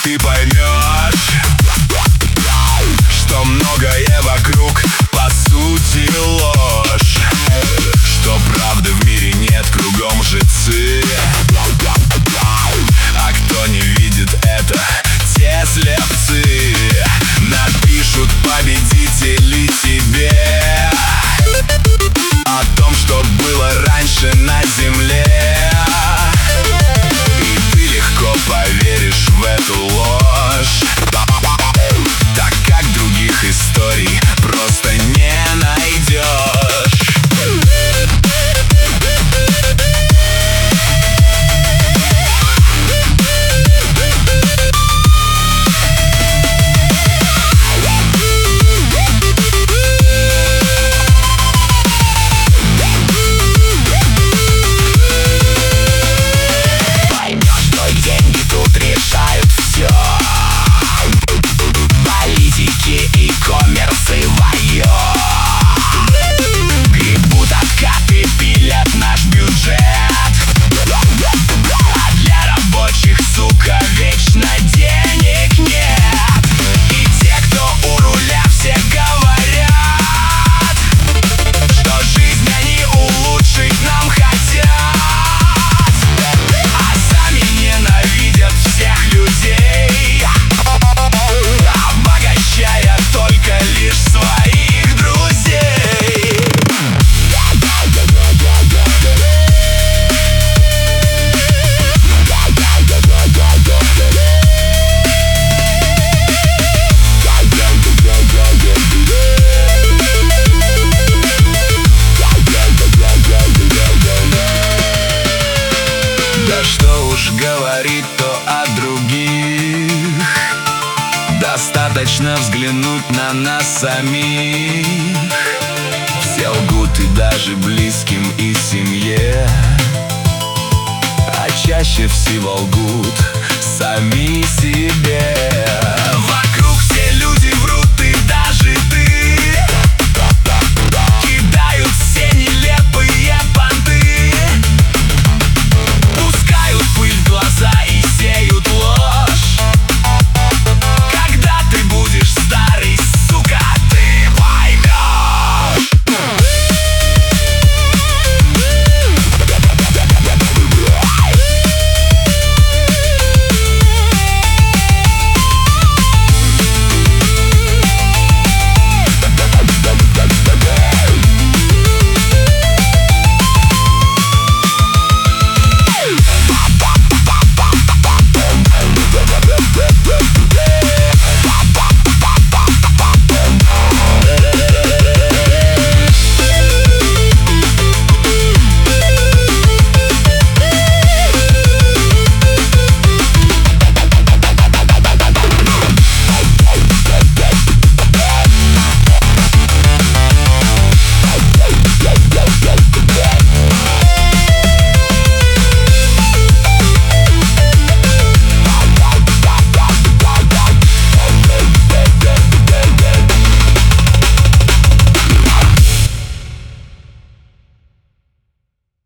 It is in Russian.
ты поймешь, что многое вокруг по сути ложь, что правды в мире нет, кругом лжецы. А кто не видит это, те слепцы. Напишут победители тебе о том, что было раньше на земле, и ты легко поверишь в эту ложь, так как других историй просто не найдешь. Да что уж говорить-то о других, достаточно взглянуть на нас самих. Все лгут и даже близким и семье, а чаще всего лгут сами себе.